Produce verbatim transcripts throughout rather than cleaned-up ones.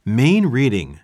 Main reading.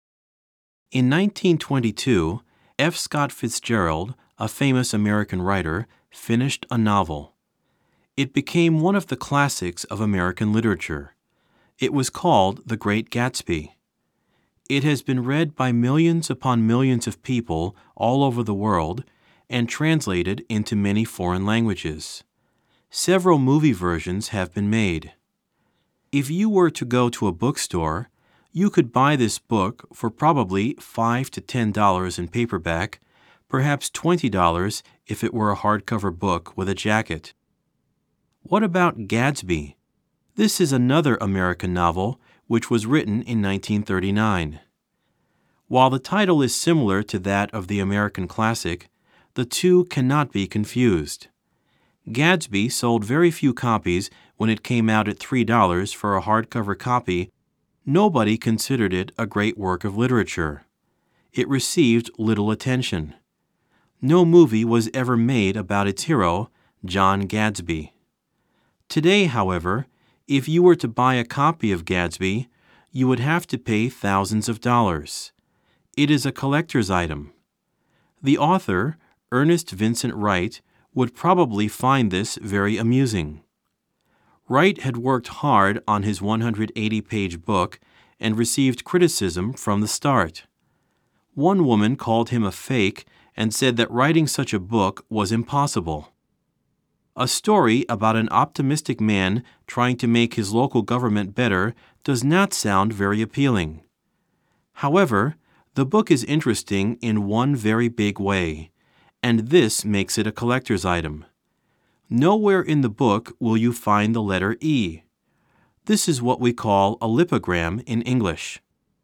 In nineteen twenty-two, F. Scott Fitzgerald, a famous American writer, finished a novel. It became one of the classics of American literature. It was called The Great Gatsby. It has been read by millions upon millions of people all over the world and translated into many foreign languages. Several movie versions have been made. If you were to go to a bookstore, you could buy this book for probably five to ten dollars in paperback, perhaps twenty dollars if it were a hardcover book with a jacket. What about Gatsby? This is another American novel which was written in nineteen thirty-nine. While the title is similar to that of the American classic, the two cannot be confused. Gatsby sold very few copies when it came out at three dollars for a hardcover copy. Nobody considered it a great work of literature. It received little attention. No movie was ever made about its hero, John Gadsby. Today, however, if you were to buy a copy of Gatsby, you would have to pay thousands of dollars. It is a collector's item. The author, Ernest Vincent Wright, would probably find this very amusing. Wright had worked hard on his one hundred eighty page book and received criticism from the start. One woman called him a fake and said that writing such a book was impossible. A story about an optimistic man trying to make his local government better does not sound very appealing. However, the book is interesting in one very big way, and this makes it a collector's item. Nowhere in the book will you find the letter E. This is what we call a lipogram in English.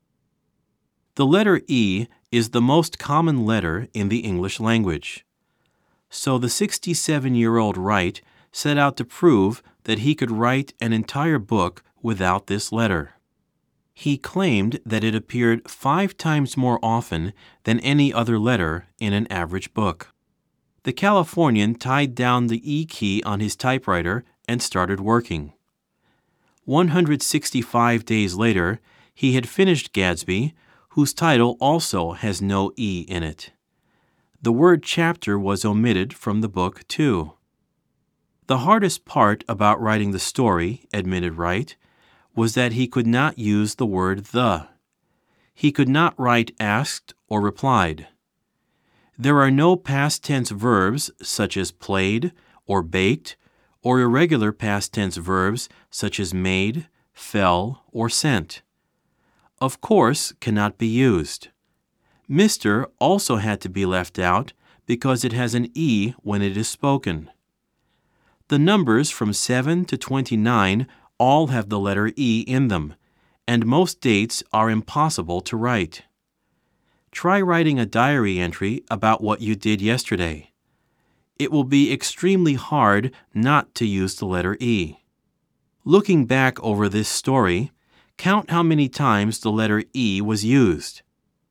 The letter E is the most common letter in the English language. So the sixty-seven-year-old Wright set out to prove that he could write an entire book without this letter. He claimed that it appeared five times more often than any other letter in an average book. The Californian tied down the E key on his typewriter and started working. one hundred sixty-five days later, he had finished Gatsby, whose title also has no E in it. The word chapter was omitted from the book, too. The hardest part about writing the story, admitted Wright, was that he could not use the word the. He could not write asked or replied. There are no past tense verbs such as played or baked, or irregular past tense verbs such as made, fell, or sent. Of course cannot be used. Mister also had to be left out because it has an E when it is spoken. The numbers from seven to twenty-nine all have the letter E in them, and most dates are impossible to write. Try writing a diary entry about what you did yesterday. It will be extremely hard not to use the letter E. Looking back over this story, count how many times the letter E was used.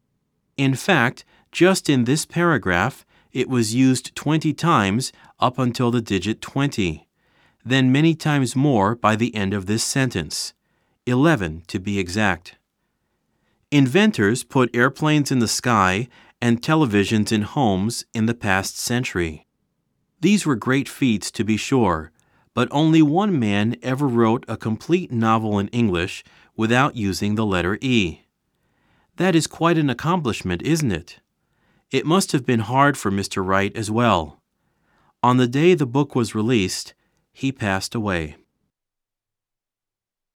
In fact, just in this paragraph, it was used twenty times up until the digit twenty, then many times more by the end of this sentence, eleven to be exact. Inventors put airplanes in the sky and televisions in homes in the past century. These were great feats, to be sure, but only one man ever wrote a complete novel in English without using the letter E. That is quite an accomplishment, isn't it? It must have been hard for Mister Wright as well. On the day the book was released, he passed away.